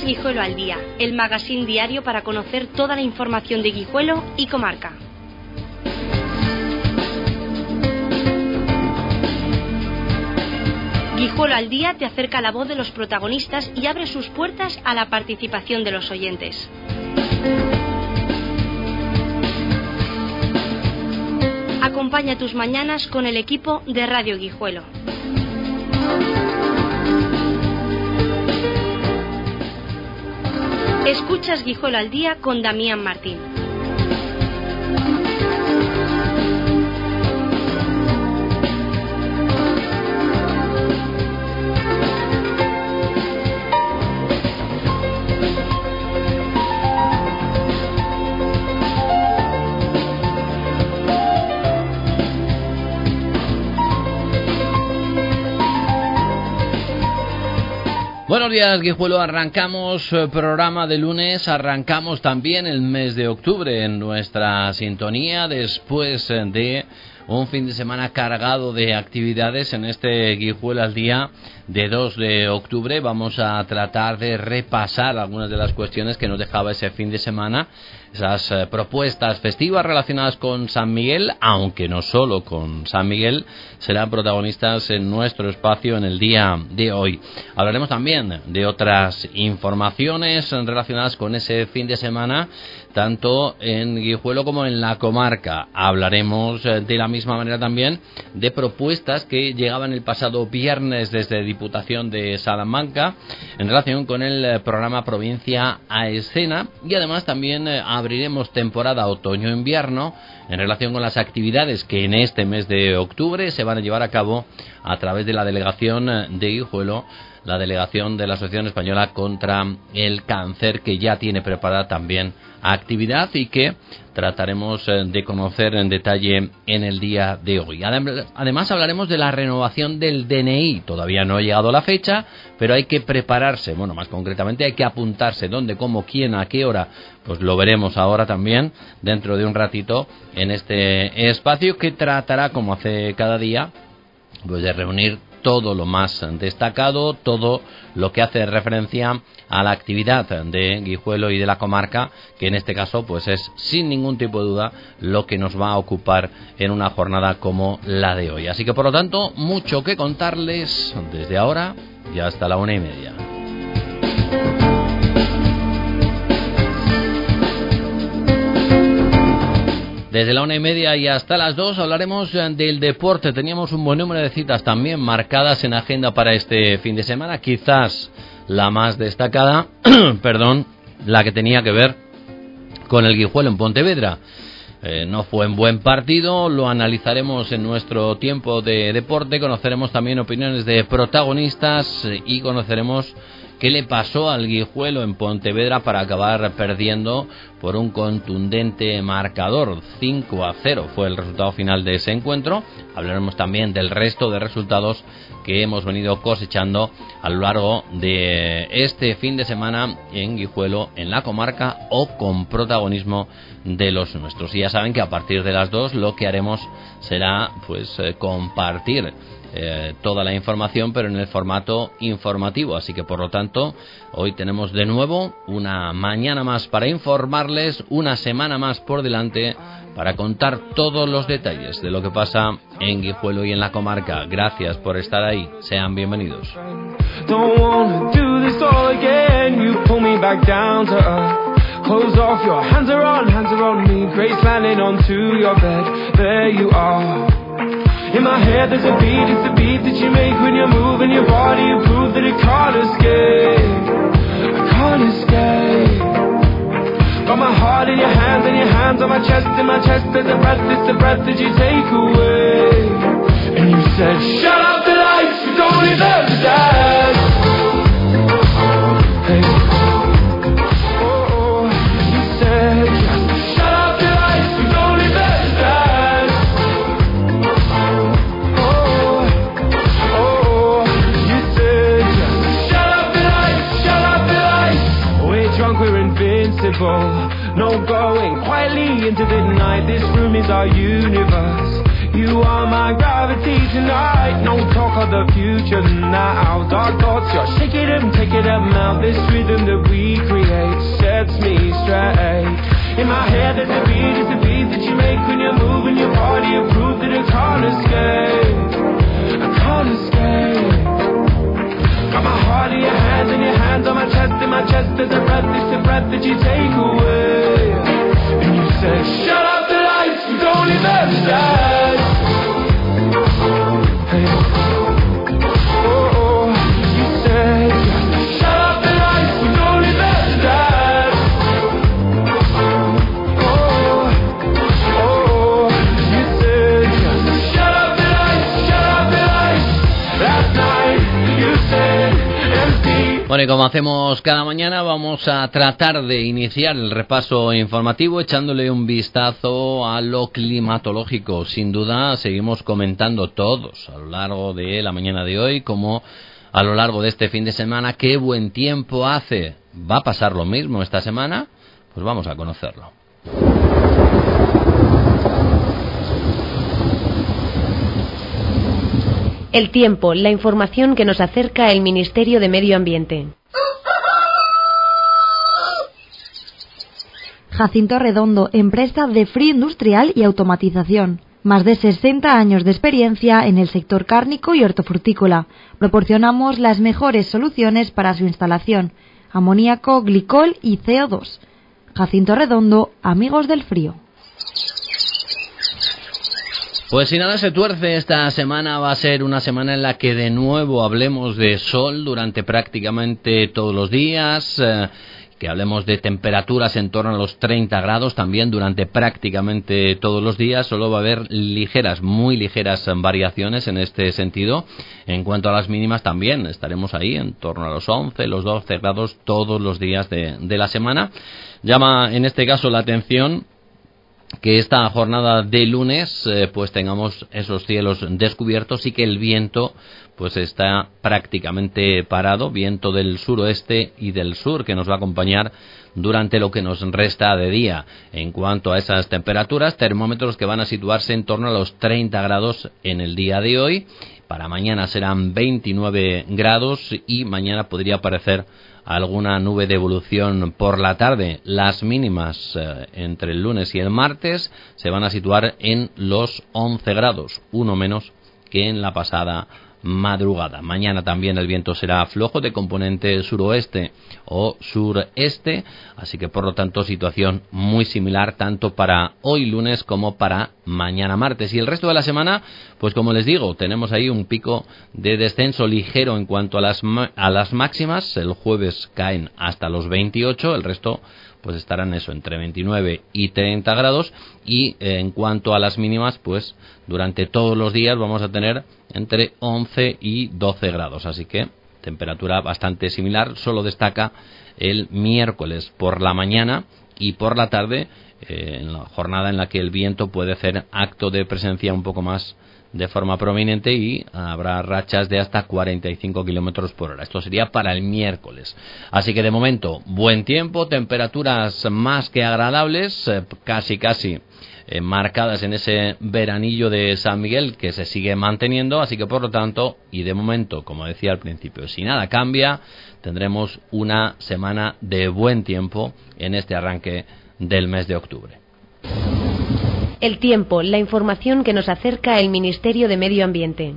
Guijuelo al Día, el magazín diario para conocer toda la información de Guijuelo y comarca. Guijuelo al Día te acerca la voz de los protagonistas y abre sus puertas a la participación de los oyentes. Acompaña tus mañanas con el equipo de Radio Guijuelo. Escuchas Guijuelo al Día con Damián Martín. Buenos días, Guijuelo. Arrancamos programa de lunes, arrancamos también el mes de octubre en nuestra sintonía después de un fin de semana cargado de actividades. En este Guijuelo al Día de 2 de octubre vamos a tratar de repasar algunas de las cuestiones que nos dejaba ese fin de semana, esas propuestas festivas relacionadas con San Miguel, aunque no solo con San Miguel, serán protagonistas en nuestro espacio en el día de hoy. Hablaremos también de otras informaciones relacionadas con ese fin de semana, tanto en Guijuelo como en la comarca. Hablaremos de la misma manera también de propuestas que llegaban el pasado viernes desde Diputación de Salamanca en relación con el programa Provincia a Escena, y además también abriremos temporada otoño-invierno en relación con las actividades que en este mes de octubre se van a llevar a cabo a través de la delegación de Guijuelo, la delegación de la Asociación Española contra el Cáncer, que ya tiene preparada también actividad y que trataremos de conocer en detalle en el día de hoy. Además hablaremos de la renovación del DNI. Todavía no ha llegado la fecha, pero hay que prepararse. Bueno, más concretamente hay que apuntarse dónde, cómo, quién, a qué hora. Pues lo veremos ahora también, dentro de un ratito, en este espacio que tratará, como hace cada día, pues de reunir todo lo más destacado, todo lo que hace referencia a la actividad de Guijuelo y de la comarca, que en este caso pues es sin ningún tipo de duda lo que nos va a ocupar en una jornada como la de hoy. Así que por lo tanto, mucho que contarles desde ahora y hasta la 1:30. Desde la 1:30 y hasta las 2 hablaremos del deporte. Teníamos un buen número de citas también marcadas en agenda para este fin de semana. Quizás la más destacada, la que tenía que ver con el Guijuelo en Pontevedra. No fue un buen partido, lo analizaremos en nuestro tiempo de deporte. Conoceremos también opiniones de protagonistas y conoceremos qué le pasó al Guijuelo en Pontevedra para acabar perdiendo por un contundente marcador. 5-0 fue el resultado final de ese encuentro. Hablaremos también del resto de resultados que hemos venido cosechando a lo largo de este fin de semana en Guijuelo, en la comarca, o con protagonismo de los nuestros. Y ya saben que a partir de las 2 lo que haremos será pues compartir toda la información, pero en el formato informativo. Así que por lo tanto hoy tenemos de nuevo una mañana más para informarles, una semana más por delante para contar todos los detalles de lo que pasa en Guijuelo y en la comarca. Gracias por estar ahí, sean bienvenidos. Close off, your hands are on me, grace landing onto your bed, there you are. In my head there's a beat, it's the beat that you make when you're moving your body. You prove that it can't escape, I can't escape. Got my heart in your hands and your hands on my chest. In my chest there's a breath, it's the breath that you take away. And you said, shut up the lights, you don't deserve to dance. Hey. No going quietly into the night. This room is our universe. You You are my gravity tonight. No talk of the future now. Dark thoughts, you're shake it up and take it up now. This rhythm that we create sets me straight. In my head there's a beat, it's a beat that you make when you're moving your body. A proof that I can't escape. I can't escape. Got my heart in your hands and your hands on my chest. In my chest there's a breath, it's the breath that you take away. And you say, shut up the lights, we don't need that light. Hey. Oh, oh, you say, shut up the lights, we don't need that light. Oh, oh, you said, shut up the lights, shut up the lights. Last night you said empty. Bueno, y como hacemos cada mañana, vamos a tratar de iniciar el repaso informativo echándole un vistazo a lo climatológico. Sin duda, seguimos comentando todos a lo largo de la mañana de hoy, como a lo largo de este fin de semana, qué buen tiempo hace. ¿Va a pasar lo mismo esta semana? Pues vamos a conocerlo. El tiempo, la información que nos acerca el Ministerio de Medio Ambiente. Jacinto Redondo, empresa de frío industrial y automatización. Más de 60 años de experiencia en el sector cárnico y hortofrutícola. Proporcionamos las mejores soluciones para su instalación: amoníaco, glicol y CO2. Jacinto Redondo, amigos del frío. Pues si nada se tuerce, esta semana va a ser una semana en la que de nuevo hablemos de sol durante prácticamente todos los días, que hablemos de temperaturas en torno a los 30 grados también durante prácticamente todos los días. Solo va a haber ligeras, muy ligeras variaciones en este sentido. En cuanto a las mínimas también estaremos ahí en torno a los 11, los 12 grados todos los días de la semana. Llama en este caso la atención que esta jornada de lunes pues tengamos esos cielos descubiertos y que el viento pues está prácticamente parado, viento del suroeste y del sur que nos va a acompañar durante lo que nos resta de día. En cuanto a esas temperaturas, termómetros que van a situarse en torno a los 30 grados en el día de hoy. Para mañana serán 29 grados y mañana podría aparecer alguna nube de evolución por la tarde. Las mínimas entre el lunes y el martes se van a situar en los 11 grados, uno menos que en la pasada madrugada. Mañana también el viento será flojo de componente suroeste o sureste, así que por lo tanto situación muy similar tanto para hoy lunes como para mañana martes. Y el resto de la semana, pues como les digo, tenemos ahí un pico de descenso ligero en cuanto a las máximas. El jueves caen hasta los 28, el resto pues estarán eso, entre 29 y 30 grados, y en cuanto a las mínimas, pues durante todos los días vamos a tener entre 11 y 12 grados, así que temperatura bastante similar. Solo destaca el miércoles por la mañana y por la tarde, en la jornada en la que el viento puede hacer acto de presencia un poco más de forma prominente y habrá rachas de hasta 45 kilómetros por hora. Esto sería para el miércoles. Así que de momento, buen tiempo, temperaturas más que agradables, casi marcadas en ese veranillo de San Miguel que se sigue manteniendo. Así que por lo tanto, y de momento, como decía al principio, si nada cambia, tendremos una semana de buen tiempo en este arranque del mes de octubre. El tiempo, la información que nos acerca el Ministerio de Medio Ambiente.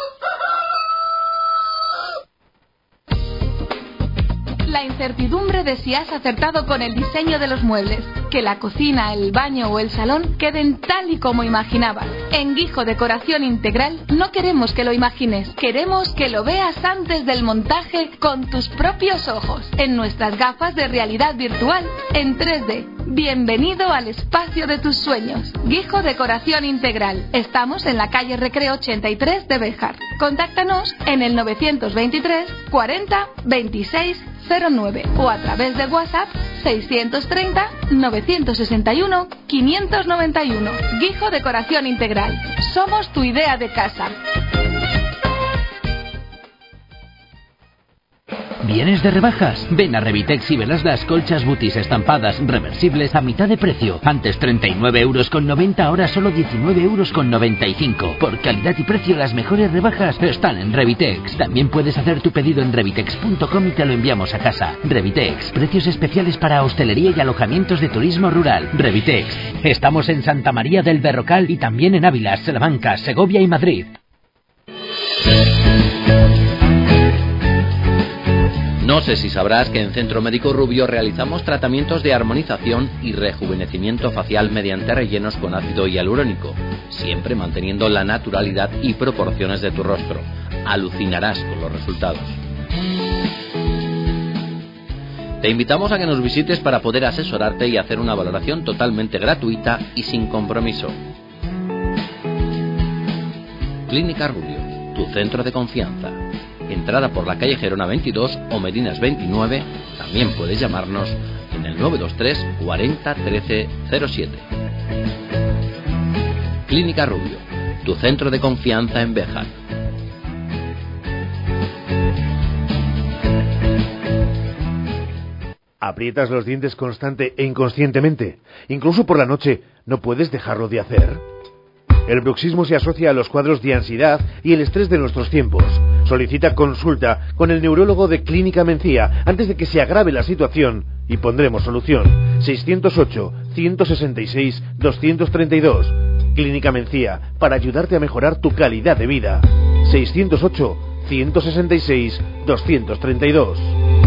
La incertidumbre de si has acertado con el diseño de los muebles, que la cocina, el baño o el salón queden tal y como imaginabas. En Guijo Decoración Integral no queremos que lo imagines, queremos que lo veas antes del montaje con tus propios ojos, en nuestras gafas de realidad virtual en 3D. Bienvenido al espacio de tus sueños. Guijo Decoración Integral. Estamos en la calle Recreo 83 de Béjar. Contáctanos en el 923 40 26 09 o a través de WhatsApp 630 961 591. Guijo Decoración Integral. Somos tu idea de casa. ¿Vienes de rebajas? Ven a Revitex y verás las colchas Butis estampadas reversibles a mitad de precio. Antes 39,90 €, ahora solo 19,95 €. Por calidad y precio, las mejores rebajas están en Revitex. También puedes hacer tu pedido en revitex.com y te lo enviamos a casa. Revitex, precios especiales para hostelería y alojamientos de turismo rural. Revitex. Estamos en Santa María del Berrocal y también en Ávila, Salamanca, Segovia y Madrid. No sé si sabrás que en Centro Médico Rubio realizamos tratamientos de armonización y rejuvenecimiento facial mediante rellenos con ácido hialurónico, siempre manteniendo la naturalidad y proporciones de tu rostro. Alucinarás con los resultados. Te invitamos a que nos visites para poder asesorarte y hacer una valoración totalmente gratuita y sin compromiso. Clínica Rubio, tu centro de confianza. Entrada por la calle Gerona 22 o Medinas 29. También puedes llamarnos en el 923 40 13 07. Clínica Rubio, tu centro de confianza en Béjar. ¿Aprietas los dientes constante e inconscientemente? Incluso por la noche, ¿no puedes dejarlo de hacer? El bruxismo se asocia a los cuadros de ansiedad y el estrés de nuestros tiempos. Solicita consulta con el neurólogo de Clínica Mencía antes de que se agrave la situación y pondremos solución. 608-166-232. Clínica Mencía, para ayudarte a mejorar tu calidad de vida. 608-166-232.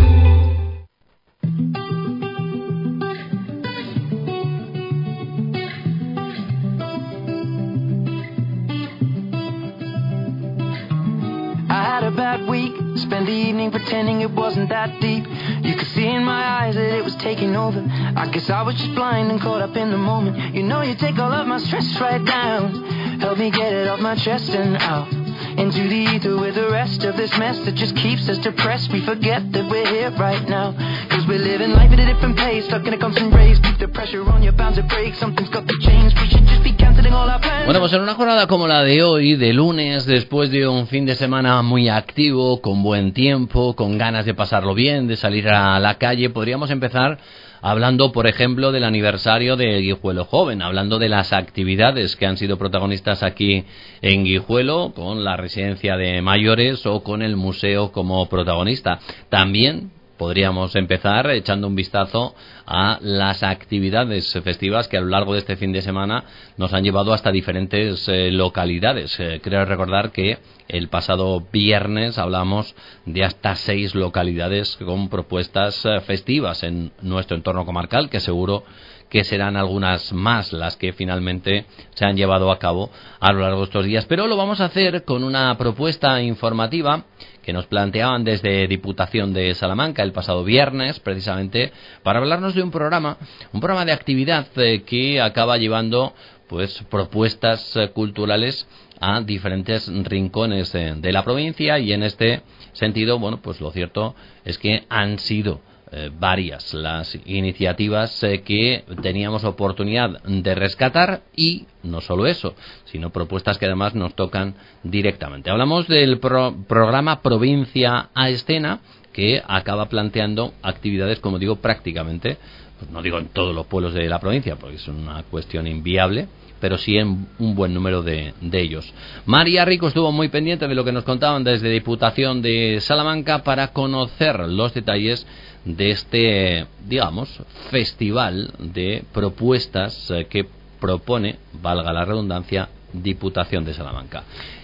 Spend the evening pretending it wasn't that deep. You could see in my eyes that it was taking over. I guess I was just blind and caught up in the moment. You know you take all of my stress right down. Help me get it off my chest and out into the ether with the rest of this mess that just keeps us depressed. We forget that we're here right now, cause we're living life at a different pace, stuck in a constant race. Keep the pressure on, you're bound to break. Something's got to change. We should just be cancelling all our plans. Bueno, pues en una jornada como la de hoy, de lunes, después de un fin de semana muy activo, con buen tiempo, con ganas de pasarlo bien, de salir a la calle, podríamos empezar hablando, por ejemplo, del aniversario de Guijuelo Joven, hablando de las actividades que han sido protagonistas aquí en Guijuelo, con la residencia de mayores o con el museo como protagonista. También podríamos empezar echando un vistazo a las actividades festivas que a lo largo de este fin de semana nos han llevado hasta diferentes localidades. Creo recordar que el pasado viernes hablamos de hasta 6 localidades con propuestas festivas en nuestro entorno comarcal, que seguro que serán algunas más las que finalmente se han llevado a cabo a lo largo de estos días. Pero lo vamos a hacer con una propuesta informativa que nos planteaban desde Diputación de Salamanca el pasado viernes, precisamente para hablarnos de un programa de actividad que acaba llevando pues propuestas culturales a diferentes rincones de la provincia, y en este sentido, bueno, pues lo cierto es que han sido varias las iniciativas que teníamos oportunidad de rescatar, y no solo eso, sino propuestas que además nos tocan directamente. Hablamos del programa Provincia a Escena, que acaba planteando actividades, como digo, prácticamente, pues no digo en todos los pueblos de la provincia, porque es una cuestión inviable, pero sí en un buen número de ellos. María Rico estuvo muy pendiente de lo que nos contaban desde Diputación de Salamanca para conocer los detalles de este, digamos, festival de propuestas que propone, valga la redundancia, Diputación de Salamanca.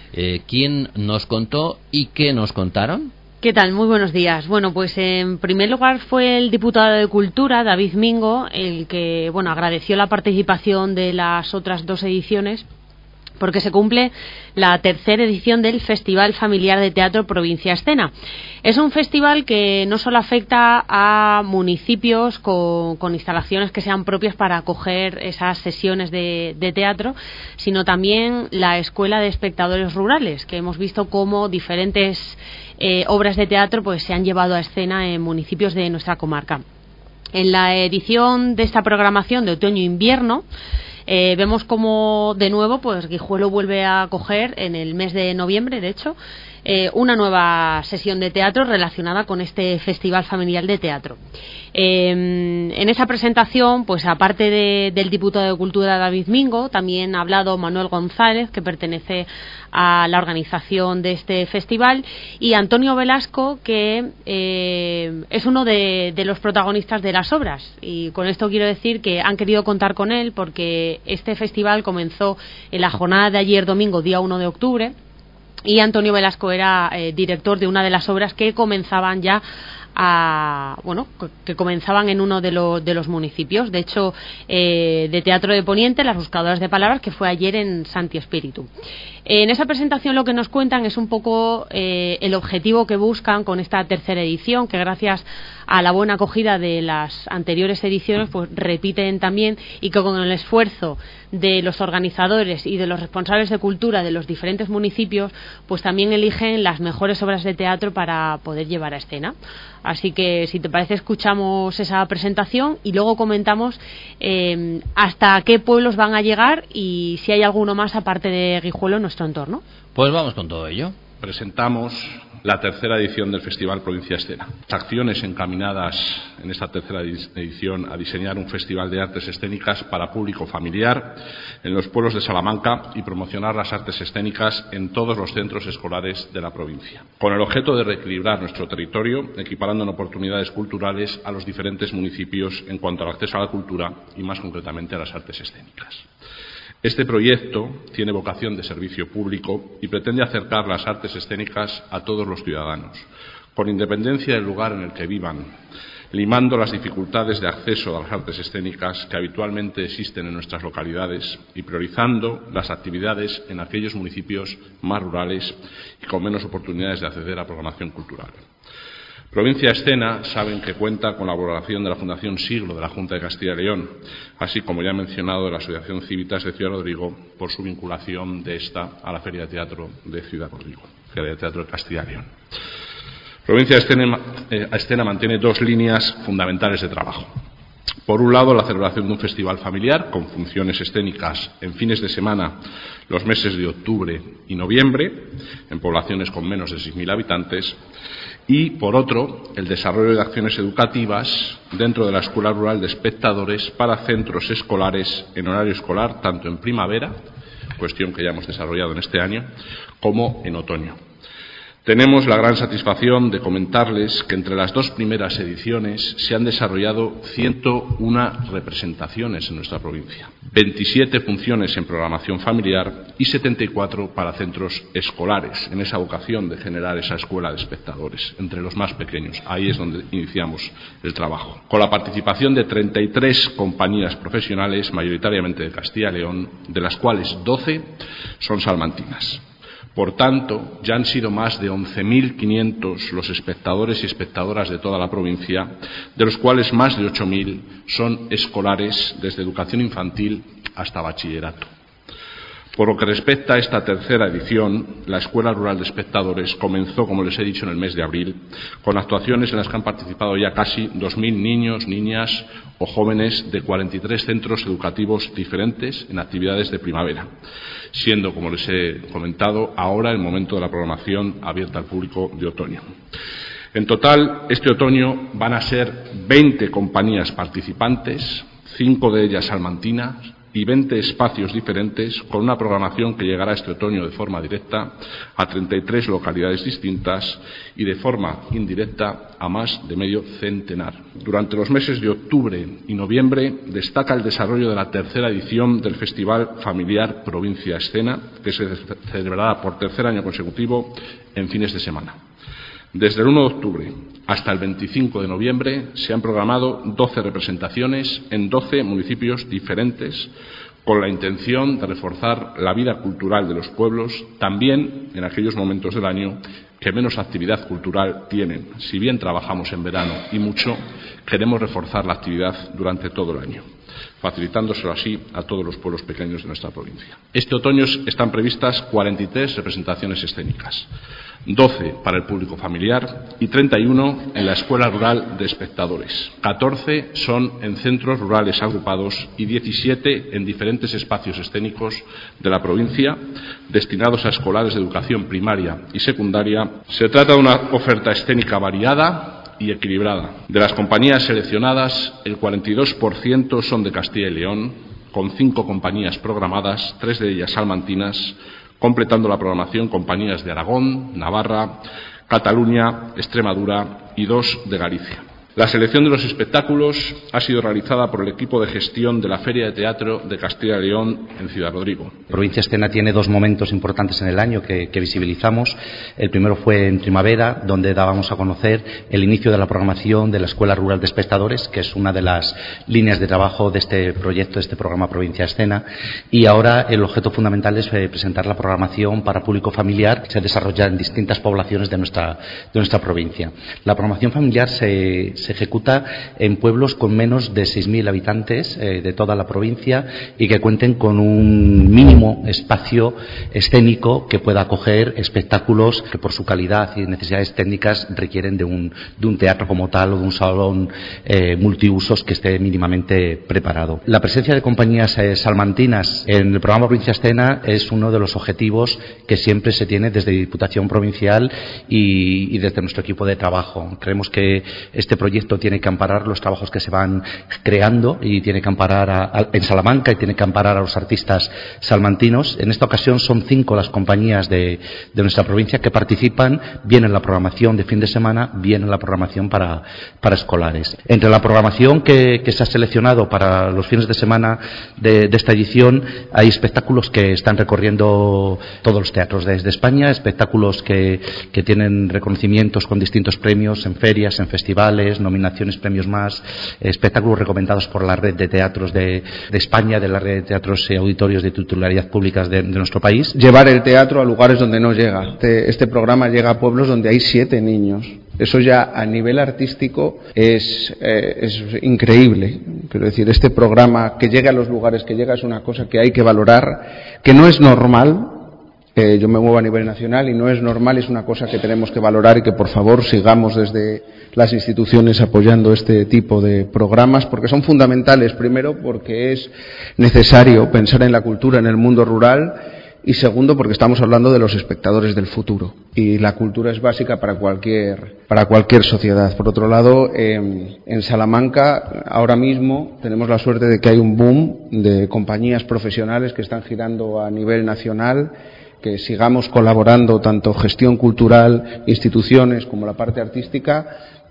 ¿Quién nos contó y qué nos contaron? ¿Qué tal? Muy buenos días. Bueno, pues en primer lugar fue el diputado de Cultura, David Mingo, el que, bueno, agradeció la participación de las otras 2 ediciones, porque se cumple la 3ª edición del Festival Familiar de Teatro Provincia Escena. Es un festival que no solo afecta a municipios con instalaciones que sean propias para acoger esas sesiones de teatro, sino también la Escuela de Espectadores Rurales, que hemos visto cómo diferentes obras de teatro pues se han llevado a escena en municipios de nuestra comarca. En la edición de esta programación de otoño-invierno vemos como de nuevo pues Guijuelo vuelve a acoger en el mes de noviembre, de hecho, una nueva sesión de teatro relacionada con este Festival Familiar de Teatro. En esa presentación, pues aparte del diputado de Cultura David Mingo, también ha hablado Manuel González, que pertenece a la organización de este festival, y Antonio Velasco, que es uno de los protagonistas de las obras. Y con esto quiero decir que han querido contar con él porque este festival comenzó en la jornada de ayer domingo, día 1 de octubre, y Antonio Velasco era director de una de las obras que comenzaban ya que comenzaban en uno de los municipios. De hecho, de Teatro de Poniente, Las Buscadoras de Palabras, que fue ayer en Santi Espíritu. En esa presentación lo que nos cuentan es un poco el objetivo que buscan con esta tercera edición, que gracias a la buena acogida de las anteriores ediciones pues repiten también, y que con el esfuerzo de los organizadores y de los responsables de cultura de los diferentes municipios pues también eligen las mejores obras de teatro para poder llevar a escena. Así que, si te parece, escuchamos esa presentación y luego comentamos hasta qué pueblos van a llegar y si hay alguno más aparte de Guijuelo en nuestro entorno. Pues vamos con todo ello. Presentamos la tercera edición del Festival Provincia Escena. Acciones encaminadas en esta tercera edición a diseñar un festival de artes escénicas para público familiar en los pueblos de Salamanca y promocionar las artes escénicas en todos los centros escolares de la provincia, con el objeto de reequilibrar nuestro territorio, equiparando en oportunidades culturales a los diferentes municipios en cuanto al acceso a la cultura y, más concretamente, a las artes escénicas. Este proyecto tiene vocación de servicio público y pretende acercar las artes escénicas a todos los ciudadanos, con independencia del lugar en el que vivan, limando las dificultades de acceso a las artes escénicas que habitualmente existen en nuestras localidades y priorizando las actividades en aquellos municipios más rurales y con menos oportunidades de acceder a programación cultural. Provincia Escena saben que cuenta con la colaboración de la Fundación Siglo de la Junta de Castilla y León, así como ya he mencionado de la Asociación Civitas de Ciudad Rodrigo por su vinculación de esta a la Feria de Teatro de Ciudad Rodrigo, Feria de Teatro de Castilla y León. Provincia Escena mantiene dos líneas fundamentales de trabajo. Por un lado, la celebración de un festival familiar con funciones escénicas en fines de semana los meses de octubre y noviembre en poblaciones con menos de 6.000 habitantes. Y, por otro, el desarrollo de acciones educativas dentro de la Escuela Rural de Espectadores para centros escolares en horario escolar, tanto en primavera, cuestión que ya hemos desarrollado en este año, como en otoño. Tenemos la gran satisfacción de comentarles que entre las dos primeras ediciones se han desarrollado 101 representaciones en nuestra provincia, 27 funciones en programación familiar y 74 para centros escolares, en esa vocación de generar esa escuela de espectadores entre los más pequeños. Ahí es donde iniciamos el trabajo, con la participación de 33 compañías profesionales, mayoritariamente de Castilla y León, de las cuales 12 son salmantinas. Por tanto, ya han sido más de 11.500 los espectadores y espectadoras de toda la provincia, de los cuales más de 8.000 son escolares desde educación infantil hasta bachillerato. Por lo que respecta a esta tercera edición, la Escuela Rural de Espectadores comenzó, como les he dicho, en el mes de abril, con actuaciones en las que han participado ya casi 2.000 niños, niñas o jóvenes de 43 centros educativos diferentes en actividades de primavera, siendo, como les he comentado, ahora el momento de la programación abierta al público de otoño. En total, este otoño van a ser 20 compañías participantes, 5 de ellas salmantinas, y 20 espacios diferentes, con una programación que llegará este otoño de forma directa a 33 localidades distintas y de forma indirecta a más de medio centenar. Durante los meses de octubre y noviembre destaca el desarrollo de la tercera edición del Festival Familiar Provincia Escena, que se celebrará por tercer año consecutivo en fines de semana. Desde el 1 de octubre hasta el 25 de noviembre se han programado 12 representaciones en 12 municipios diferentes, con la intención de reforzar la vida cultural de los pueblos, también en aquellos momentos del año que menos actividad cultural tienen. Si bien trabajamos en verano y mucho, queremos reforzar la actividad durante todo el año. facilitándoselo así a todos los pueblos pequeños de nuestra provincia. Este otoño están previstas 43 representaciones escénicas, 12 para el público familiar y 31 en la Escuela Rural de Espectadores. 14 son en centros rurales agrupados y 17 en diferentes espacios escénicos de la provincia destinados a escolares de educación primaria y secundaria. Se trata de una oferta escénica variada y equilibrada. De las compañías seleccionadas, el 42% son de Castilla y León, con 5 compañías programadas, 3 de ellas salmantinas, completando la programación compañías de Aragón, Navarra, Cataluña, Extremadura y 2 de Galicia. La selección de los espectáculos ha sido realizada por el equipo de gestión de la Feria de Teatro de Castilla y León en Ciudad Rodrigo. Provincia Escena tiene 2 momentos importantes en el año que visibilizamos. El primero fue en primavera, donde dábamos a conocer el inicio de la programación de la Escuela Rural de Espectadores, que es una de las líneas de trabajo de este proyecto, de este programa Provincia Escena. Y ahora el objeto fundamental es presentar la programación para público familiar que se desarrolla en distintas poblaciones de nuestra provincia. La programación familiar se ejecuta en pueblos con menos de 6.000 habitantes de toda la provincia y que cuenten con un mínimo espacio escénico que pueda acoger espectáculos que por su calidad y necesidades técnicas requieren de un teatro como tal o de un salón multiusos que esté mínimamente preparado. La presencia de compañías salmantinas en el programa Provincia Escena es uno de los objetivos que siempre se tiene desde Diputación Provincial y desde nuestro equipo de trabajo. Creemos que este proyecto tiene que amparar los trabajos que se van creando y tiene que amparar en Salamanca y tiene que amparar a los artistas salmantinos. En esta ocasión son 5 las compañías de nuestra provincia que participan bien en la programación de fin de semana, bien en la programación para escolares. Entre la programación que se ha seleccionado para los fines de semana de esta edición hay espectáculos que están recorriendo todos los teatros de España, espectáculos que tienen reconocimientos con distintos premios en ferias, en festivales, nominaciones, premios más, espectáculos recomendados por la red de teatros de España, de la red de teatros y auditorios de titularidad públicas de nuestro país. Llevar el teatro a lugares donde no llega. Este programa llega a pueblos donde hay 7 niños. Eso ya a nivel artístico es increíble. Quiero decir, este programa que llega a los lugares que llega es una cosa que hay que valorar, que no es normal. Yo me muevo a nivel nacional y no es normal, es una cosa que tenemos que valorar y que por favor sigamos desde las instituciones apoyando este tipo de programas porque son fundamentales. Primero porque es necesario pensar en la cultura en el mundo rural y segundo porque estamos hablando de los espectadores del futuro y la cultura es básica para cualquier sociedad. Por otro lado, en Salamanca ahora mismo tenemos la suerte de que hay un boom de compañías profesionales que están girando a nivel nacional, que sigamos colaborando tanto gestión cultural, instituciones como la parte artística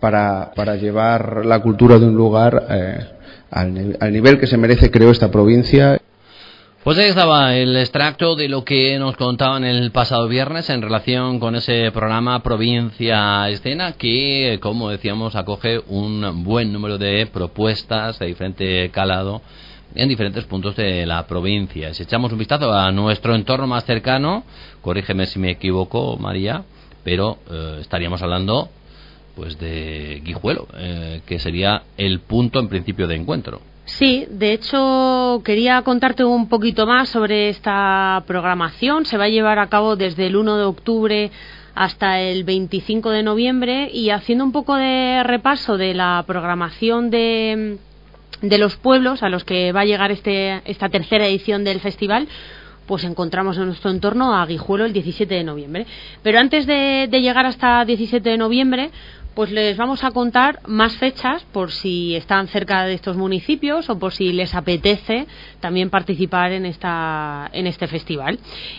para llevar la cultura de un lugar al nivel que se merece, creo, esta provincia. Pues ahí estaba el extracto de lo que nos contaban el pasado viernes en relación con ese programa Provincia Escena que, como decíamos, acoge un buen número de propuestas de diferente calado en diferentes puntos de la provincia. Si echamos un vistazo a nuestro entorno más cercano, corrígeme si me equivoco, María, pero estaríamos hablando pues de Guijuelo, que sería el punto en principio de encuentro. Sí, de hecho quería contarte un poquito más sobre esta programación. Se va a llevar a cabo desde el 1 de octubre hasta el 25 de noviembre y haciendo un poco de repaso de la programación de los pueblos a los que va a llegar esta tercera edición del festival, pues encontramos en nuestro entorno a Guijuelo el 17 de noviembre. Pero antes de llegar hasta 17 de noviembre, pues les vamos a contar más fechas por si están cerca de estos municipios o por si les apetece también participar en este festival.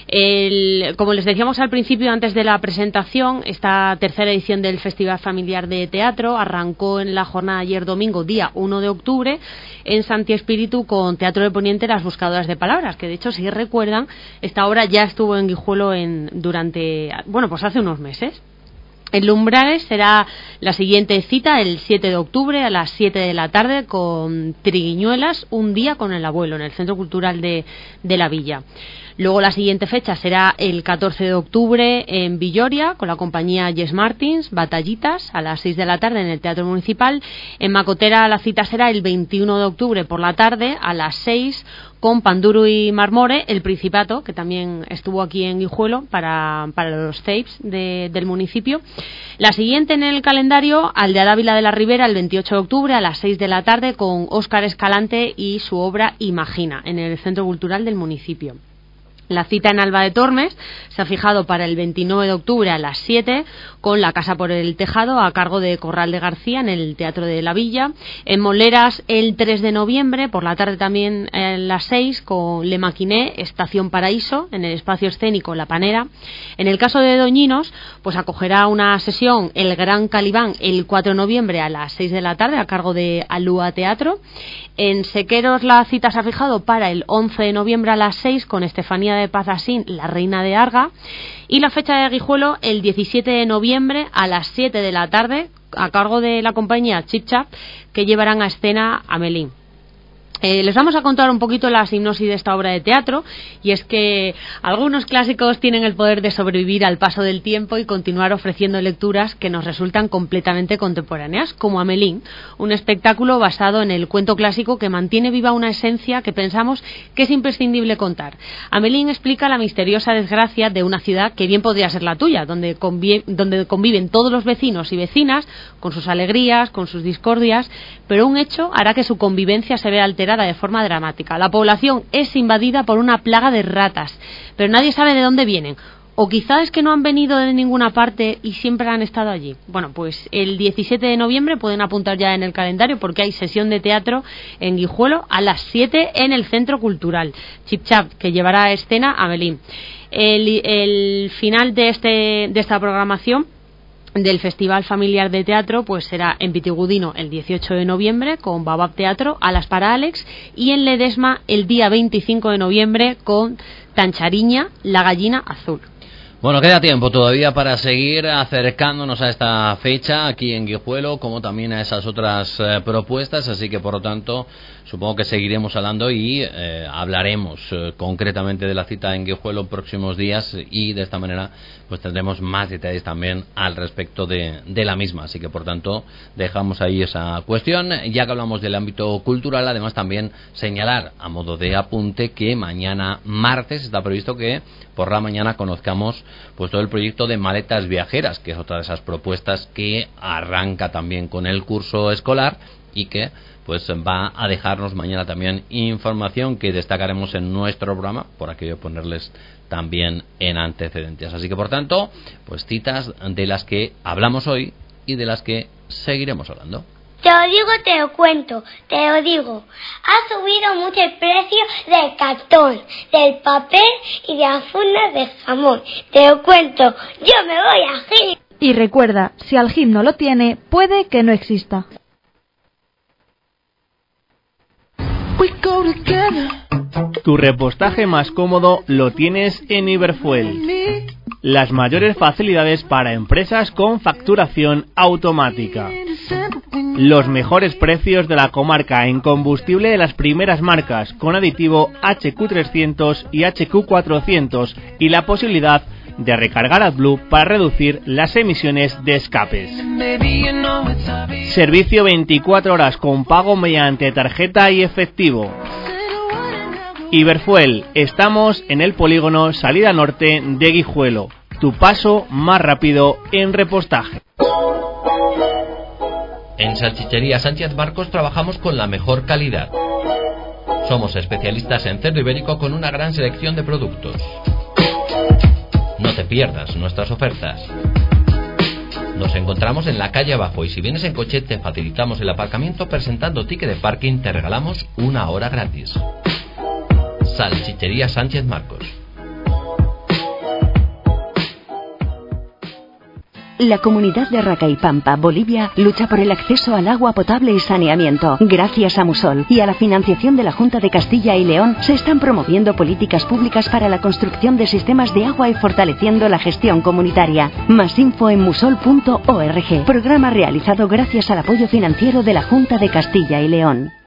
Como les decíamos al principio, antes de la presentación, esta tercera edición del Festival Familiar de Teatro arrancó en la jornada ayer domingo, día 1 de octubre, en Santi Espíritu con Teatro de Poniente Las Buscadoras de Palabras, que de hecho, si recuerdan, esta obra ya estuvo en Guijuelo pues hace unos meses. En Lumbrales será la siguiente cita el 7 de octubre a las 7 de la tarde con Triguiñuelas, un día con el abuelo, en el Centro Cultural de la Villa. Luego la siguiente fecha será el 14 de octubre en Villoria con la compañía Yes Martins, Batallitas, a las 6 de la tarde en el Teatro Municipal. En Macotera la cita será el 21 de octubre por la tarde a las 6 con Panduro y Marmore, El Principato, que también estuvo aquí en Guijuelo para los CEIPs del municipio. La siguiente en el calendario, Aldea Dávila de la Ribera, el 28 de octubre a las 6 de la tarde con Óscar Escalante y su obra Imagina, en el Centro Cultural del municipio. La cita en Alba de Tormes se ha fijado para el 29 de octubre a las 7 con La Casa por el Tejado a cargo de Corral de García en el Teatro de la Villa. En Moleras el 3 de noviembre por la tarde también a las 6 con Le Maquiné, Estación Paraíso en el espacio escénico La Panera. En el caso de Doñinos pues acogerá una sesión El Gran Calibán el 4 de noviembre a las 6 de la tarde a cargo de Alúa Teatro. En Sequeros la cita se ha fijado para el 11 de noviembre a las 6 con Estefanía de Pazasín, La Reina de Arga, y la fecha de Guijuelo el 17 de noviembre a las 7 de la tarde a cargo de la compañía Chip Chap, que llevarán a escena a Melín. Les vamos a contar un poquito la hipnosis de esta obra de teatro, y es que algunos clásicos tienen el poder de sobrevivir al paso del tiempo y continuar ofreciendo lecturas que nos resultan completamente contemporáneas, como Amelín, un espectáculo basado en el cuento clásico que mantiene viva una esencia que pensamos que es imprescindible contar. Amelín explica la misteriosa desgracia de una ciudad que bien podría ser la tuya, donde conviven todos los vecinos y vecinas, con sus alegrías, con sus discordias, pero un hecho hará que su convivencia se vea alterada de forma dramática. La población es invadida por una plaga de ratas, pero nadie sabe de dónde vienen. O quizá es que no han venido de ninguna parte y siempre han estado allí. Bueno, pues el 17 de noviembre pueden apuntar ya en el calendario porque hay sesión de teatro en Guijuelo a las 7 en el Centro Cultural Chip Chap, que llevará a escena a Melín. El final de esta programación del Festival Familiar de Teatro pues será en Vitigudino el 18 de noviembre con Babab Teatro, Alas para Alex, y en Ledesma el día 25 de noviembre con Tanchariña, La Gallina Azul. Bueno, queda tiempo todavía para seguir acercándonos a esta fecha aquí en Guijuelo, como también a esas otras propuestas, así que por lo tanto supongo que seguiremos hablando y hablaremos concretamente de la cita en Guijuelo en próximos días, y de esta manera pues tendremos más detalles también al respecto de la misma, así que por tanto dejamos ahí esa cuestión. Ya que hablamos del ámbito cultural, además también señalar a modo de apunte que mañana martes está previsto que por la mañana conozcamos pues todo el proyecto de maletas viajeras, que es otra de esas propuestas que arranca también con el curso escolar y que pues va a dejarnos mañana también información que destacaremos en nuestro programa, por aquello de ponerles también en antecedentes. Así que por tanto, pues citas de las que hablamos hoy y de las que seguiremos hablando. Te lo digo, te lo cuento, te lo digo. Ha subido mucho el precio del cartón, del papel y de las fundas de jamón. Te lo cuento, yo me voy a GIM. Y recuerda, si Algim no lo tiene, puede que no exista. Tu repostaje más cómodo lo tienes en Iberfuel. Las mayores facilidades para empresas con facturación automática. Los mejores precios de la comarca en combustible de las primeras marcas, con aditivo HQ300 y HQ400, y la posibilidad de recargar AdBlue para reducir las emisiones de escapes. Servicio 24 horas con pago mediante tarjeta y efectivo. Iberfuel, estamos en el polígono Salida Norte de Guijuelo. Tu paso más rápido en repostaje. En Salchichería Sánchez Marcos trabajamos con la mejor calidad. Somos especialistas en cerdo ibérico con una gran selección de productos. No te pierdas nuestras ofertas. Nos encontramos en la calle abajo y si vienes en coche te facilitamos el aparcamiento presentando ticket de parking, te regalamos 1 hora gratis. Salchichería Sánchez Marcos. La comunidad de Racaipampa, Bolivia, lucha por el acceso al agua potable y saneamiento. Gracias a Musol y a la financiación de la Junta de Castilla y León, se están promoviendo políticas públicas para la construcción de sistemas de agua y fortaleciendo la gestión comunitaria. Más info en musol.org. Programa realizado gracias al apoyo financiero de la Junta de Castilla y León.